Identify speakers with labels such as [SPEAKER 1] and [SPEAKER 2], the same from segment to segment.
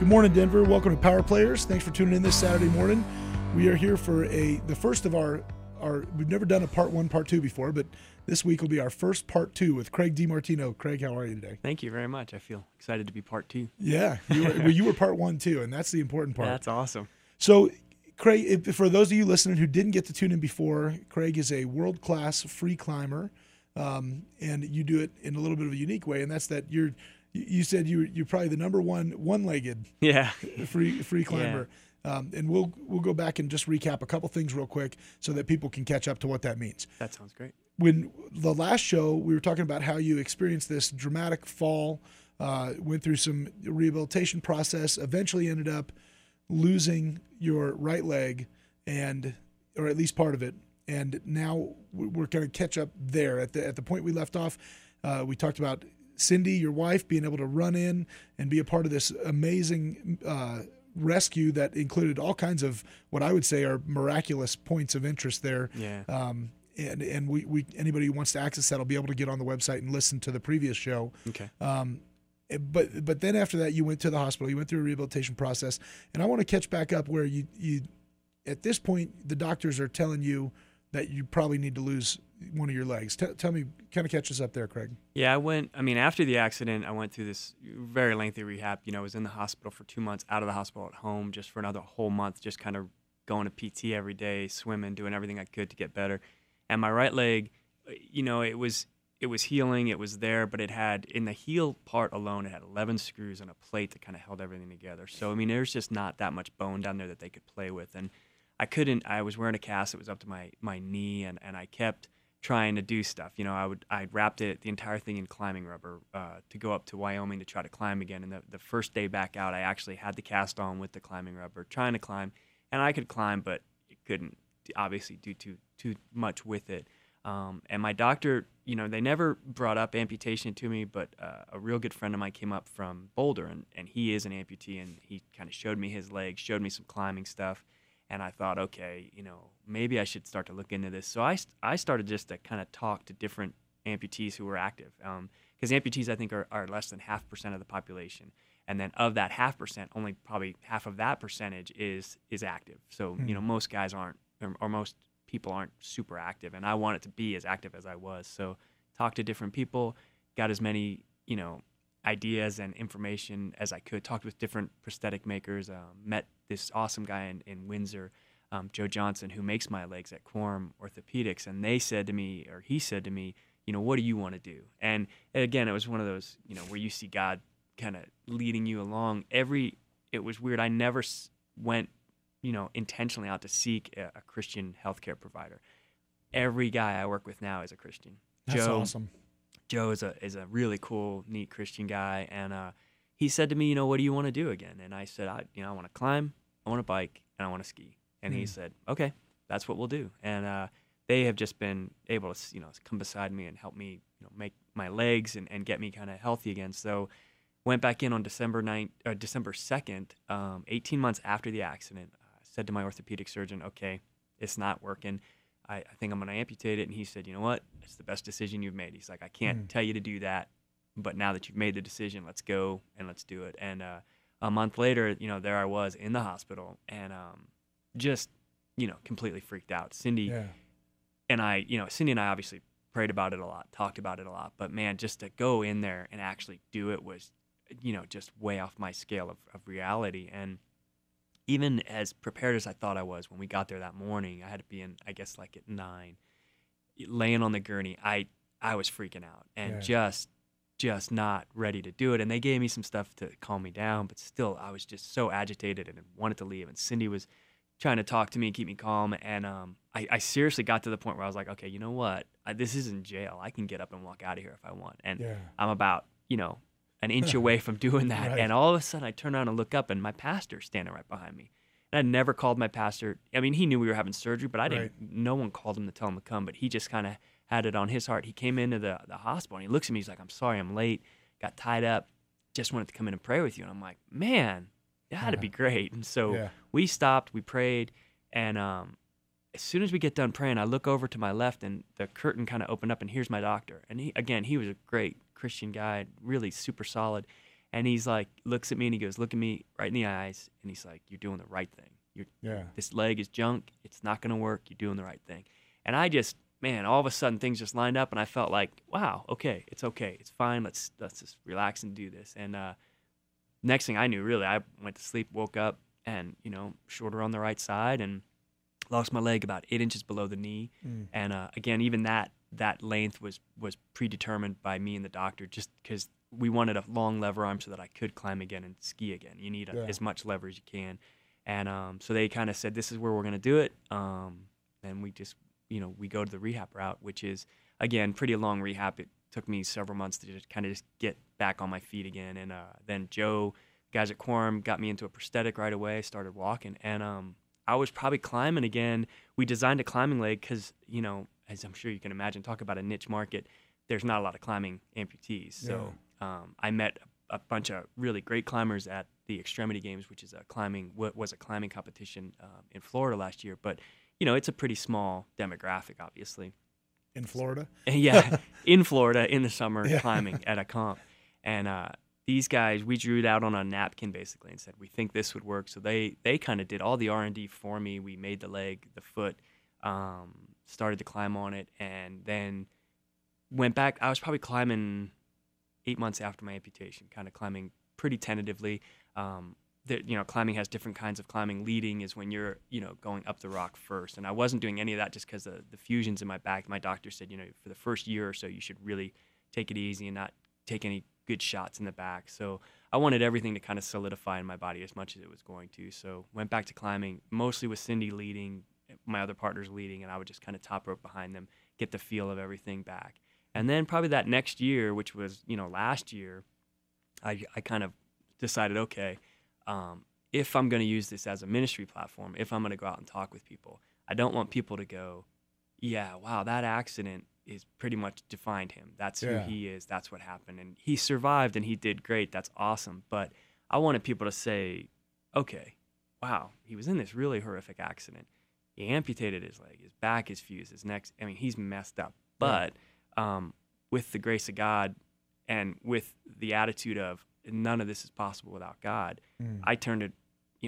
[SPEAKER 1] Good morning, Denver. Welcome to Power Players. Thanks for tuning in this Saturday morning. We are here for the first of our we've never done a part one, part two before, but this week will be our first part two with Craig DiMartino. Craig, how are you today?
[SPEAKER 2] Thank you very much. I feel excited to be part two.
[SPEAKER 1] Yeah, you were part one too, and that's the important part.
[SPEAKER 2] That's awesome.
[SPEAKER 1] So, Craig, for those of you listening who didn't get to tune in before, Craig is a world-class free climber, and you do it in a little bit of a unique way, and that's that you said you're probably the number one-legged free climber. Yeah. And we'll go back and just recap a couple things real quick so that people can catch up to what that means.
[SPEAKER 2] That sounds great.
[SPEAKER 1] When the last show, we were talking about how you experienced this dramatic fall, went through some rehabilitation process, eventually ended up losing your right leg, or at least part of it. And now we're going to catch up there. At the point we left off, we talked about Cindy, your wife, being able to run in and be a part of this amazing rescue that included all kinds of what I would say are miraculous points of interest there.
[SPEAKER 2] Yeah.
[SPEAKER 1] And we anybody who wants to access that will be able to get on the website and listen to the previous show.
[SPEAKER 2] Okay.
[SPEAKER 1] But then after that, you went to the hospital. You went through a rehabilitation process, and I want to catch back up where you at this point the doctors are telling you that you probably need to lose one of your legs. Tell me, kind of catch us up there, Craig.
[SPEAKER 2] Yeah, after the accident, I went through this very lengthy rehab. I was in the hospital for 2 months, out of the hospital at home just for another whole month, just kind of going to PT every day, swimming, doing everything I could to get better. And my right leg, it was healing, it was there, but it had, in the heel part alone, it had 11 screws and a plate that kind of held everything together. So, there's just not that much bone down there that they could play with. And I was wearing a cast that was up to my knee, and I kept trying to do stuff. I wrapped the entire thing in climbing rubber to go up to Wyoming to try to climb again. And the first day back out, I actually had the cast on with the climbing rubber, trying to climb. And I could climb, but it couldn't obviously do too much with it. And my doctor, they never brought up amputation to me, but a real good friend of mine came up from Boulder, and he is an amputee, and he kind of showed me his legs, showed me some climbing stuff. And I thought, okay, maybe I should start to look into this. So I started just to kind of talk to different amputees who were active. Because amputees, I think, are less than 0.5% of the population. And then of that 0.5%, only probably half of that percentage is active. So, most guys aren't, or most people aren't super active. And I wanted to be as active as I was. So talked to different people, got as many, ideas and information as I could, talked with different prosthetic makers, met this awesome guy in Windsor, Joe Johnson, who makes my legs at Quorum Orthopedics, and he said to me, what do you want to do? And again, it was one of those, where you see God kind of leading you along. It was weird. I never went, intentionally out to seek a Christian healthcare provider. Every guy I work with now is a Christian.
[SPEAKER 1] That's awesome.
[SPEAKER 2] Joe is a really cool, neat Christian guy, and he said to me, what do you want to do again? And I said, I want to climb, I want to bike, and I want to ski. And he said, okay, that's what we'll do. And they have just been able to, come beside me and help me, make my legs and get me kind of healthy again. So went back in on December 2nd, 18 months after the accident. Said to my orthopedic surgeon, okay, it's not working. I think I'm going to amputate it. And he said, you know what? It's the best decision you've made. He's like, I can't tell you to do that, but now that you've made the decision, let's go and let's do it. And a month later, there I was in the hospital and just, completely freaked out. Cindy and I obviously prayed about it a lot, talked about it a lot, but man, just to go in there and actually do it was, just way off my scale of reality. And even as prepared as I thought I was when we got there that morning, I had to be in, I guess, like at 9, laying on the gurney. I was freaking out and just not ready to do it. And they gave me some stuff to calm me down, but still, I was just so agitated and wanted to leave. And Cindy was trying to talk to me, keep me calm. And I seriously got to the point where I was like, okay, you know what? This isn't jail. I can get up and walk out of here if I want. And I'm about, an inch away from doing that. Right. And all of a sudden I turn around and look up and my pastor's standing right behind me. And I'd never called my pastor. He knew we were having surgery, but no one called him to tell him to come, but he just kind of had it on his heart. He came into the hospital and he looks at me, he's like, I'm sorry, I'm late, got tied up, just wanted to come in and pray with you. And I'm like, man, that had to be great. And so we stopped, we prayed, and as soon as we get done praying, I look over to my left and the curtain kind of opened up and here's my doctor. And he was a great Christian guy, really super solid. And he's like, looks at me and he goes, look at me right in the eyes. And he's like, you're doing the right thing. This leg is junk. It's not going to work. You're doing the right thing. And I just, man, all of a sudden things just lined up and I felt like, wow, okay. It's fine. Let's just relax and do this. And next thing I knew, really, I went to sleep, woke up and, shorter on the right side and lost my leg about 8 inches below the knee. And again, even that length was predetermined by me and the doctor just because we wanted a long lever arm so that I could climb again and ski again. You need as much lever as you can. And so they kind of said, this is where we're going to do it. And we just, we go to the rehab route, which is, again, pretty long rehab. It took me several months to just kind of get back on my feet again. And then Joe, guys at Quorum, got me into a prosthetic right away, started walking. And I was probably climbing again. We designed a climbing leg because, as I'm sure you can imagine, talk about a niche market, there's not a lot of climbing amputees. So I met a bunch of really great climbers at the Extremity Games, which is was a climbing competition in Florida last year. But, it's a pretty small demographic, obviously.
[SPEAKER 1] In Florida?
[SPEAKER 2] Yeah, in Florida in the summer climbing at a comp. And these guys, we drew it out on a napkin basically and said, we think this would work. So they kind of did all the R&D for me. We made the leg, the foot, started to climb on it, and then went back. I was probably climbing 8 months after my amputation, kind of climbing pretty tentatively. Climbing has different kinds of climbing. Leading is when you're, going up the rock first. And I wasn't doing any of that just because of the fusions in my back. My doctor said, for the first year or so, you should really take it easy and not take any good shots in the back. So I wanted everything to kind of solidify in my body as much as it was going to. So went back to climbing, mostly with Cindy leading, my other partners leading, and I would just kind of top rope behind them, get the feel of everything back. And then probably that next year, which was, last year, I kind of decided, okay, if I'm going to use this as a ministry platform, if I'm going to go out and talk with people, I don't want people to go, yeah, wow, that accident is pretty much defined him. That's who he is. That's what happened. And he survived and he did great. That's awesome. But I wanted people to say, okay, wow, he was in this really horrific accident. He amputated his leg, his back is fused, his neck, he's messed up. But with the grace of God and with the attitude of none of this is possible without God, I turned it,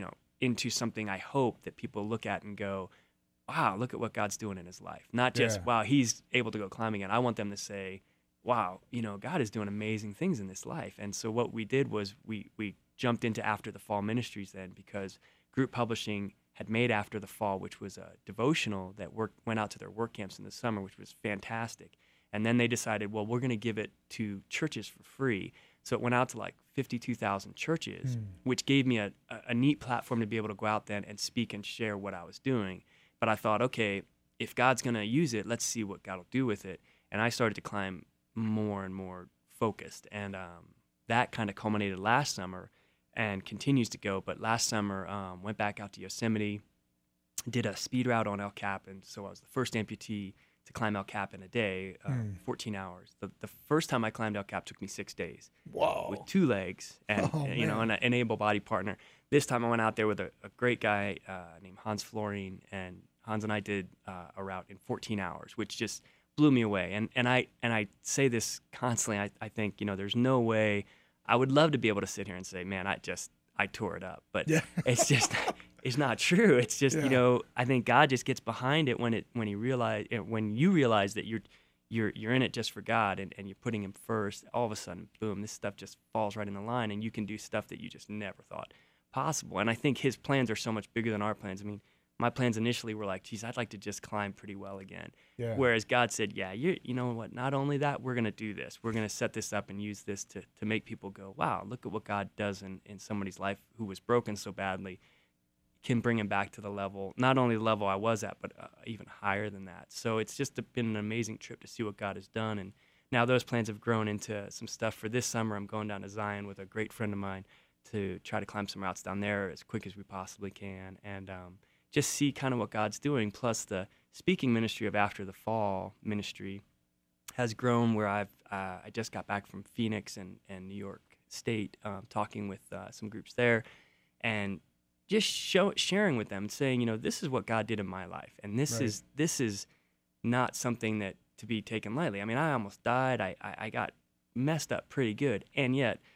[SPEAKER 2] into something I hope that people look at and go, wow, look at what God's doing in his life. Not just, wow, he's able to go climbing again. I want them to say, wow, God is doing amazing things in this life. And so what we did was we jumped into After the Fall Ministries then, because Group Publishing had made After the Fall, which was a devotional that went out to their work camps in the summer, which was fantastic. And then they decided, well, we're going to give it to churches for free. So it went out to like 52,000 churches, which gave me a neat platform to be able to go out then and speak and share what I was doing. But I thought, okay, if God's going to use it, let's see what God will do with it. And I started to climb more and more focused. And that kind of culminated last summer and continues to go. But last summer, went back out to Yosemite, did a speed route on El Cap. And so I was the first amputee to climb El Cap in a day, 14 hours. The first time I climbed El Cap took me 6 days.
[SPEAKER 1] Whoa.
[SPEAKER 2] With 2 legs and, an able-bodied partner. This time I went out there with a great guy named Hans Florine, and Hans and I did a route in 14 hours, which just blew me away. And I say this constantly. I think, there's no way. I would love to be able to sit here and say, man, I tore it up. But it's just, it's not true. It's just, I think God just gets behind it when you realize that you're in it just for God and you're putting him first. All of a sudden, boom, this stuff just falls right in the line, and you can do stuff that you just never thought possible. And I think his plans are so much bigger than our plans. My plans initially were like, geez, I'd like to just climb pretty well again. Yeah. Whereas God said, yeah, you know what, not only that, we're going to do this. We're going to set this up and use this to make people go, wow, look at what God does in somebody's life who was broken so badly, can bring him back to the level, not only the level I was at, but even higher than that. So it's just been an amazing trip to see what God has done. And now those plans have grown into some stuff for this summer. I'm going down to Zion with a great friend of mine to try to climb some routes down there as quick as we possibly can. And just see kind of what God's doing. Plus the speaking ministry of After the Fall ministry has grown where I just got back from Phoenix and New York State, talking with some groups there, and just sharing with them and saying, this is what God did in my life. And this is not something that to be taken lightly. I almost died. I got messed up pretty good. And yet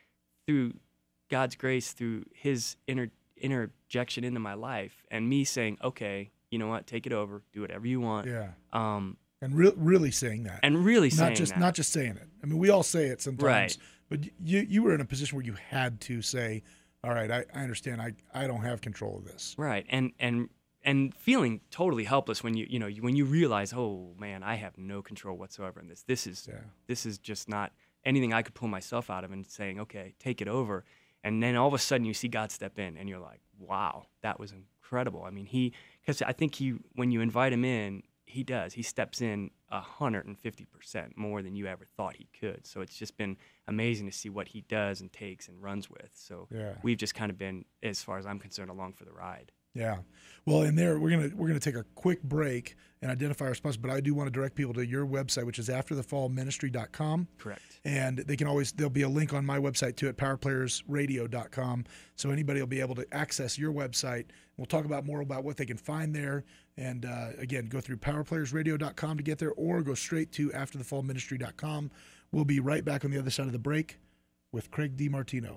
[SPEAKER 2] through God's grace, through His interjection into my life, and me saying, okay, you know what, take it over, do whatever you want.
[SPEAKER 1] Yeah. And really saying that.
[SPEAKER 2] And really saying that.
[SPEAKER 1] Not just saying it. I mean, we all say it sometimes.
[SPEAKER 2] Right.
[SPEAKER 1] But you were in a position where you had to say, all right, I understand. I don't have control of this.
[SPEAKER 2] Right. And feeling totally helpless when when you realize, oh man, I have no control whatsoever in this. This is just not anything I could pull myself out of, and saying, okay, take it over. And then all of a sudden you see God step in, and you're like, wow, that was incredible. I mean, because I think when you invite Him in, He does. He steps in 150% more than you ever thought He could. So it's just been amazing to see what He does and takes and runs with. So we've just kind of been, as far as I'm concerned, along for the ride.
[SPEAKER 1] Yeah. Well, in there, we're gonna take a quick break and identify our sponsor, but I do want to direct people to your website, which is afterthefallministry.com.
[SPEAKER 2] Correct.
[SPEAKER 1] And there'll be a link on my website too at powerplayersradio.com. So anybody will be able to access your website. We'll talk more about what they can find there. And again, go through powerplayersradio.com to get there, or go straight to afterthefallministry.com. We'll be right back on the other side of the break with Craig DiMartino.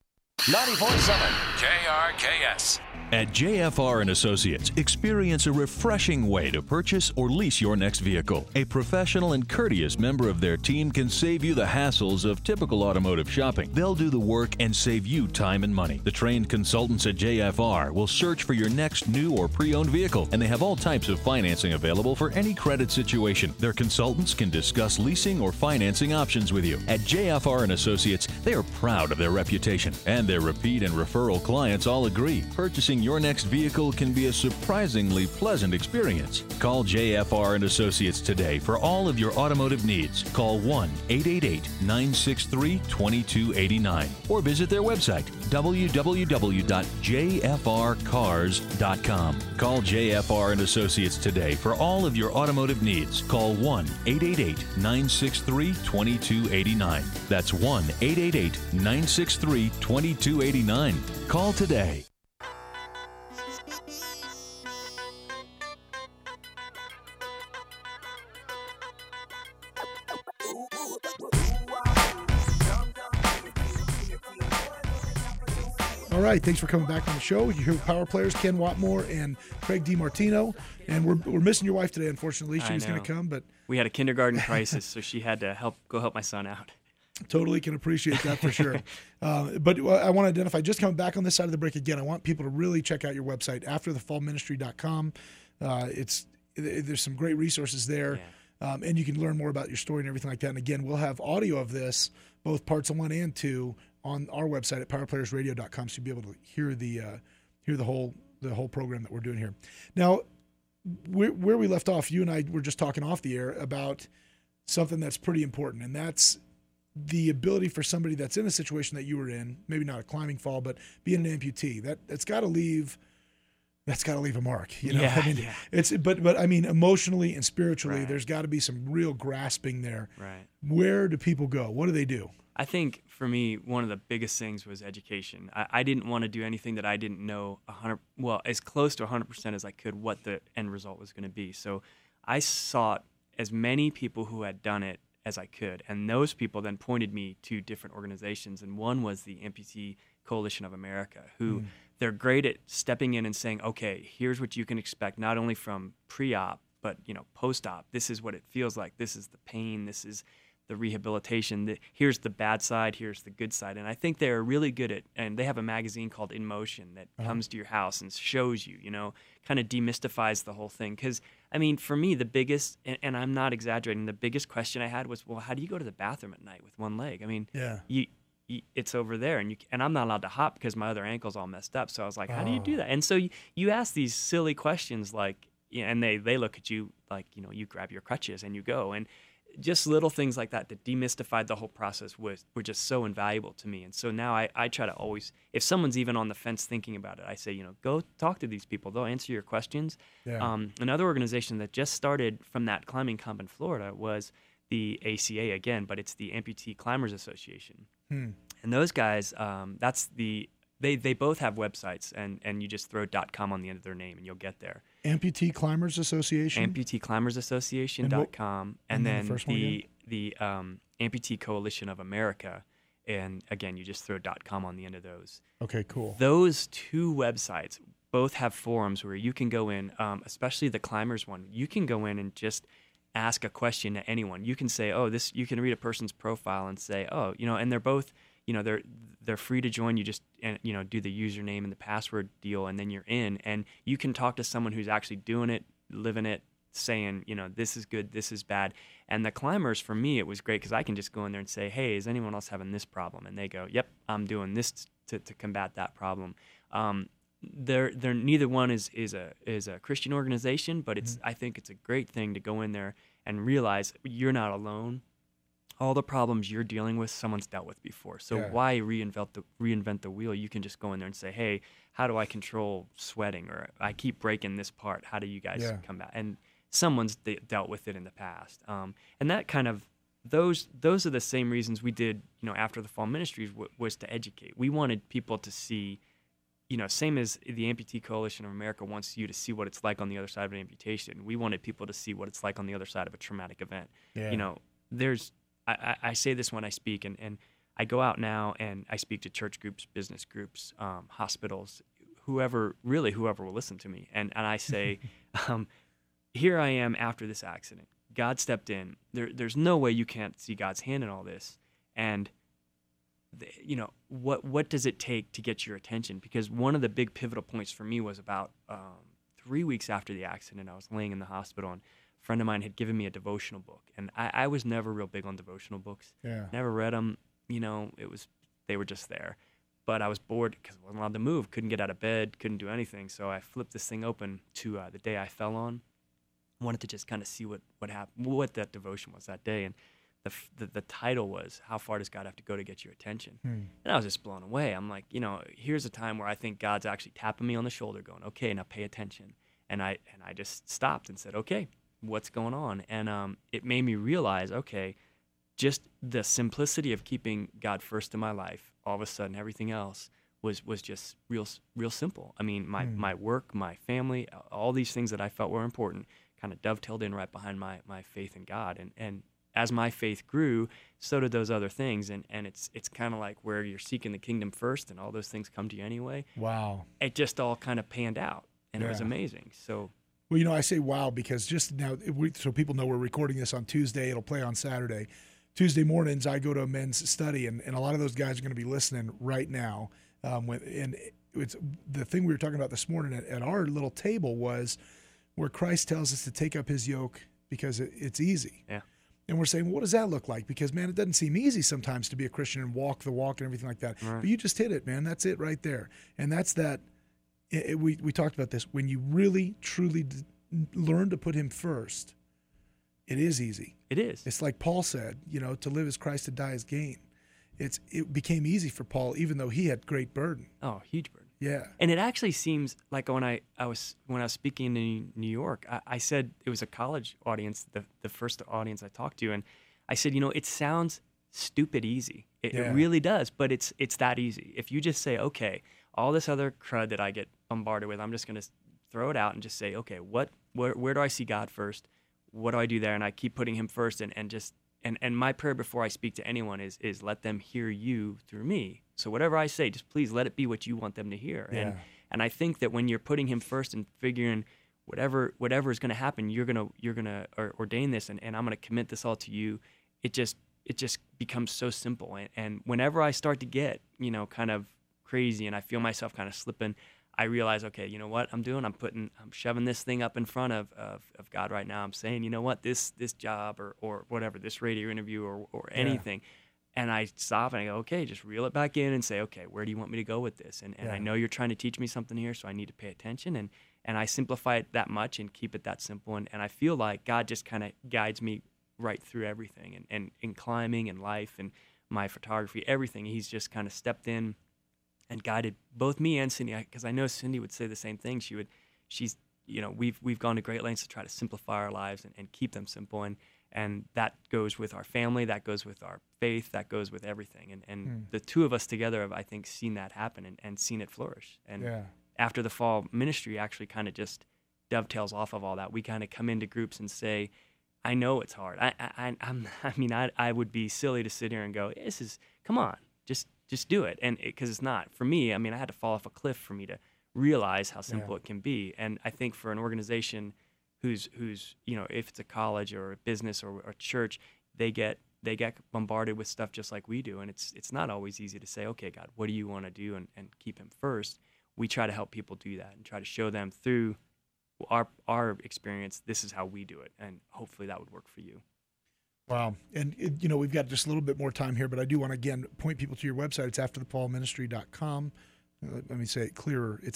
[SPEAKER 3] 94.7 KRKS.
[SPEAKER 4] At JFR & Associates, experience a refreshing way to purchase or lease your next vehicle. A professional and courteous member of their team can save you the hassles of typical automotive shopping. They'll do the work and save you time and money. The trained consultants at JFR will search for your next new or pre-owned vehicle, and they have all types of financing available for any credit situation. Their consultants can discuss leasing or financing options with you. At JFR & Associates, they are proud of their reputation, and their repeat and referral clients all agree. Purchasing your next vehicle can be a surprisingly pleasant experience. Call JFR & Associates today for all of your automotive needs. Call 1-888-963-2289 or visit their website, www.jfrcars.com. Call JFR & Associates today for all of your automotive needs. Call 1-888-963-2289. That's 1-888-963-2289. Call today.
[SPEAKER 1] All right, thanks for coming back on the show. You're here with Power Players, Ken Watmore and Craig DiMartino. And we're missing your wife today, unfortunately. She was going to come, but
[SPEAKER 2] we had a kindergarten crisis, so she had to go help my son out.
[SPEAKER 1] Totally can appreciate that for sure. But I want to identify, just coming back on this side of the break again, I want people to really check out your website, afterthefallministry.com. There's some great resources there, and you can learn more about your story and everything like that. And again, we'll have audio of this, both parts 1 and 2, on our website at powerplayersradio.com, so you'll be able to hear the whole program that we're doing here. Now, where we left off, you and I were just talking off the air about something that's pretty important, and that's the ability for somebody that's in a situation that you were in, maybe not a climbing fall, but being an amputee, that's got to leave a mark. You know, but I mean, emotionally and spiritually, there's got to be some real grasping there.
[SPEAKER 2] Right.
[SPEAKER 1] Where do people go? What do they do?
[SPEAKER 2] I think for me, one of the biggest things was education. I didn't want to do anything that I didn't know as close to 100% as I could what the end result was going to be. So I sought as many people who had done it as I could, and those people then pointed me to different organizations, and one was the Amputee Coalition of America, who they're great at stepping in and saying, okay, here's what you can expect, not only from pre-op, but post-op. This is what it feels like. This is the pain. This is the rehabilitation. Here's the bad side. Here's the good side. And I think they're really good at, and they have a magazine called In Motion that comes to your house and shows you, kind of demystifies the whole thing. Because, I mean, for me, the biggest, and I'm not exaggerating, the biggest question I had was, well, how do you go to the bathroom at night with one leg? I mean, it's over there, and I'm not allowed to hop because my other ankle's all messed up. So I was like, how do you do that? And so you ask these silly questions like, and they look at you like, you grab your crutches and you go. And just little things like that demystified the whole process were just so invaluable to me. And so now I try to always, if someone's even on the fence thinking about it, I say, go talk to these people. They'll answer your questions. Yeah. Another organization that just started from that climbing comp in Florida was the ACA again, but it's the Amputee Climbers Association. And those guys, they both have websites, and you just throw .com on the end of their name and you'll get there.
[SPEAKER 1] Amputee Climbers Association?
[SPEAKER 2] AmputeeClimbersAssociation.com. And then the Amputee Coalition of America. And again, you just throw .com on the end of those.
[SPEAKER 1] Okay, cool.
[SPEAKER 2] Those two websites both have forums where you can go in, especially the climbers one. You can go in and just ask a question to anyone. You can say, oh, this. You can read a person's profile and say, oh, and they're both, they're free to join. You just, do the username and the password deal, and then you're in. And you can talk to someone who's actually doing it, living it, saying, this is good, this is bad. And the climbers, for me, it was great because I can just go in there and say, hey, is anyone else having this problem? And they go, yep, I'm doing this to combat that problem. They're neither one is a Christian organization, but I think it's a great thing to go in there and realize you're not alone. All the problems you're dealing with, someone's dealt with before. So why reinvent the wheel? You can just go in there and say, hey, how do I control sweating? Or I keep breaking this part. How do you guys combat? And someone's dealt with it in the past. And that kind of, those are the same reasons we did, after the fall ministries was to educate. We wanted people to see, same as the Amputee Coalition of America wants you to see what it's like on the other side of an amputation. We wanted people to see what it's like on the other side of a traumatic event. Yeah. I say this when I speak, and I go out now and I speak to church groups, business groups, hospitals, whoever will listen to me. And I say, here I am after this accident. God stepped in. There's no way you can't see God's hand in all this. And what does it take to get your attention? Because one of the big pivotal points for me was about 3 weeks after the accident. I was laying in the hospital, and a friend of mine had given me a devotional book. And I was never real big on devotional books. Yeah. Never read them. They were just there. But I was bored because I wasn't allowed to move, couldn't get out of bed, couldn't do anything. So I flipped this thing open to the day I fell on. I wanted to just kind of see what happened, what that devotion was that day. And the title was, How Far Does God Have to Go to Get Your Attention? And I was just blown away. I'm like, here's a time where I think God's actually tapping me on the shoulder going, okay, now pay attention. And I just stopped and said, okay, what's going on? And it made me realize, okay, just the simplicity of keeping God first in my life, all of a sudden everything else was just real simple. I mean, my work, my family, all these things that I felt were important kind of dovetailed in right behind my faith in God. And as my faith grew, so did those other things. And it's kind of like where you're seeking the kingdom first and all those things come to you anyway. Wow. It just all kind of panned out, and it was amazing. So.
[SPEAKER 1] Well, I say wow because just now, so people know we're recording this on Tuesday. It'll play on Saturday. Tuesday mornings, I go to a men's study, and a lot of those guys are going to be listening right now. And it's the thing we were talking about this morning at our little table was where Christ tells us to take up his yoke because it's easy. Yeah. And we're saying, well, what does that look like? Because, man, it doesn't seem easy sometimes to be a Christian and walk the walk and everything like that. Right. But you just hit it, man. That's it right there. And that's that. We talked about this. When you really, truly learn to put him first, it is easy.
[SPEAKER 2] It is.
[SPEAKER 1] It's like Paul said, to live is Christ, to die is gain. It became easy for Paul, even though he had great burden.
[SPEAKER 2] Oh, huge burden.
[SPEAKER 1] Yeah.
[SPEAKER 2] And it actually seems like when I was speaking in New York, I said it was a college audience, the first audience I talked to, and I said, it sounds stupid easy. It really does, but it's that easy. If you just say, okay, all this other crud that I get bombarded with, I'm just going to throw it out and just say, okay, where do I see God first? What do I do there? And I keep putting him first, and my prayer before I speak to anyone is let them hear you through me. So whatever I say, just please let it be what you want them to hear. Yeah. And I think that when you're putting him first and figuring whatever is going to happen, you're gonna ordain this, and I'm going to commit this all to you. It just becomes so simple. And whenever I start to get kind of crazy and I feel myself kind of slipping, I realize, okay, you know what I'm doing? I'm shoving this thing up in front of God right now. I'm saying, you know what, this job or whatever, this radio interview or anything. And I stop and I go, okay, just reel it back in and say, okay, where do you want me to go with this? And I know you're trying to teach me something here, so I need to pay attention. And I simplify it that much and keep it that simple. And I feel like God just kind of guides me right through everything. And in climbing and life and my photography, everything, he's just kind of stepped in and guided both me and Cindy, because I know Cindy would say the same thing. We've gone to great lengths to try to simplify our lives and keep them simple. And that goes with our family, that goes with our faith, that goes with everything. And the two of us together have, I think, seen that happen and seen it flourish. And after the fall ministry actually kind of just dovetails off of all that. We kind of come into groups and say, I know it's hard. I would be silly to sit here and go, come on. just do it. And because it's not for me. I mean, I had to fall off a cliff for me to realize how simple it can be. And I think for an organization who's if it's a college or a business or a church, they get bombarded with stuff just like we do, and it's not always easy to say, okay, God, what do you want to do, and keep him first. We try to help people do that and try to show them through our experience, this is how we do it, and hopefully that would work for you.
[SPEAKER 1] Wow. And, we've got just a little bit more time here, but I do want to, again, point people to your website. It's afterthefallministry.com. Let me say it clearer. It's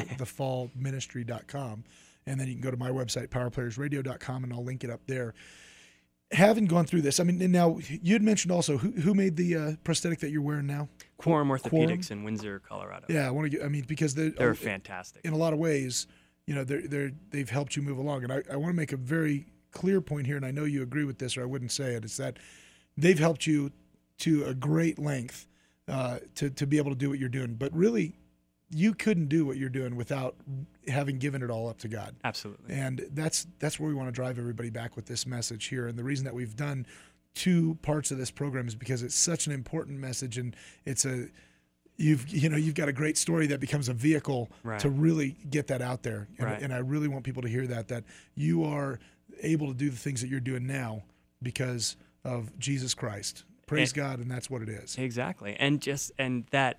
[SPEAKER 1] afterthefallministry.com. And then you can go to my website, powerplayersradio.com, and I'll link it up there. Having gone through this, I mean, and now you had mentioned also who made the prosthetic that you're wearing now?
[SPEAKER 2] Quorum Orthopedics in Windsor, Colorado.
[SPEAKER 1] Yeah, because
[SPEAKER 2] they're fantastic.
[SPEAKER 1] In a lot of ways, they've helped you move along. And I want to make a very clear point here, and I know you agree with this, or I wouldn't say it. It's that they've helped you to a great length to be able to do what you're doing. But really, you couldn't do what you're doing without having given it all up to God.
[SPEAKER 2] Absolutely.
[SPEAKER 1] And that's where we want to drive everybody back with this message here. And the reason that we've done 2 parts of this program is because it's such an important message, and it's you've got a great story that becomes a vehicle to really get that out there. And I really want people to hear that you are able to do the things that you're doing now because of Jesus Christ. Praise God, and that's what it is.
[SPEAKER 2] Exactly. And that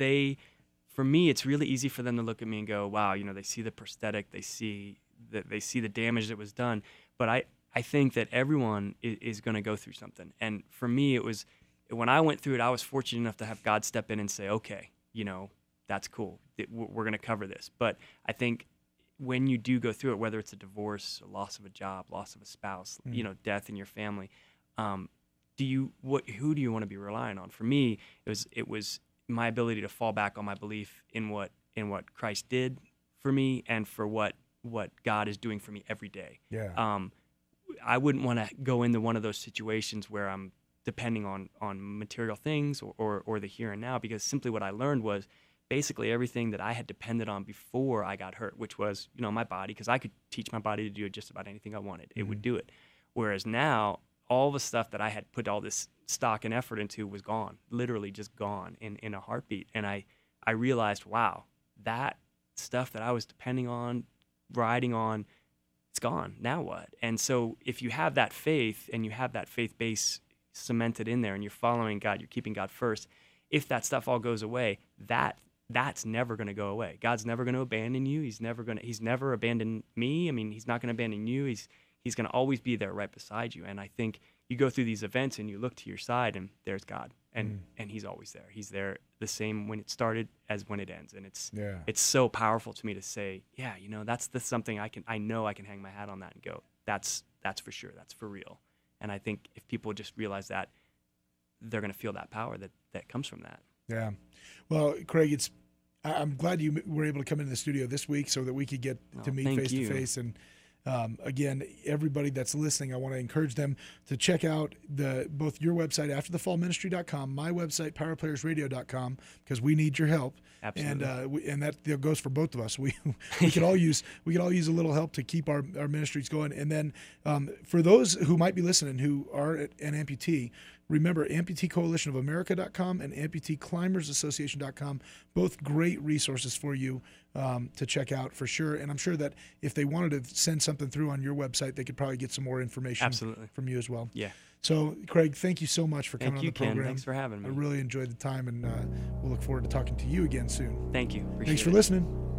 [SPEAKER 2] for me, it's really easy for them to look at me and go, wow, they see the prosthetic, they see the damage that was done. But I think that everyone is going to go through something. And for me, it was, when I went through it, I was fortunate enough to have God step in and say, okay, that's cool. We're going to cover this. But I think when you do go through it, whether it's a divorce, a loss of a job, loss of a spouse, death in your family, who do you want to be relying on? For me, it was my ability to fall back on my belief in what Christ did for me and for what God is doing for me every day.
[SPEAKER 1] Yeah.
[SPEAKER 2] I wouldn't want to go into one of those situations where I'm depending on material things or the here and now, because simply what I learned was basically everything that I had depended on before I got hurt, which was, my body, because I could teach my body to do just about anything I wanted. It would do it. Whereas now, all the stuff that I had put all this stock and effort into was gone, literally just gone in a heartbeat. And I realized, wow, that stuff that I was depending on, riding on, it's gone. Now what? And so if you have that faith and you have that faith base cemented in there and you're following God, you're keeping God first, if that stuff all goes away, that's never going to go away. God's never going to abandon you. He's never abandoned me. I mean, he's not going to abandon you. He's going to always be there right beside you. And I think you go through these events and you look to your side and there's God, and he's always there. He's there the same when it started as when it ends. And it's so powerful to me to say, yeah, that's something I know I can hang my hat on that and go, that's for sure. That's for real. And I think if people just realize that, they're going to feel that power that comes from that.
[SPEAKER 1] Yeah. Well, Craig, I'm glad you were able to come into the studio this week so that we could get to meet face to face. And again, everybody that's listening, I want to encourage them to check out both your website, afterthefallministry.com, my website, powerplayersradio.com, because we need your help.
[SPEAKER 2] Absolutely.
[SPEAKER 1] And that goes for both of us. We could all use a little help to keep our ministries going. And then for those who might be listening who are an amputee, remember amputeecoalitionofamerica.com and amputeeclimbersassociation.com, both great resources for you to check out for sure. And I'm sure that if they wanted to send something through on your website, they could probably get some more information from you as well.
[SPEAKER 2] Yeah.
[SPEAKER 1] So, Craig, thank you so much for coming on the program.
[SPEAKER 2] Ken. Thanks for having me.
[SPEAKER 1] I really enjoyed the time, and we'll look forward to talking to you again soon.
[SPEAKER 2] Thank you.
[SPEAKER 1] Thanks for listening.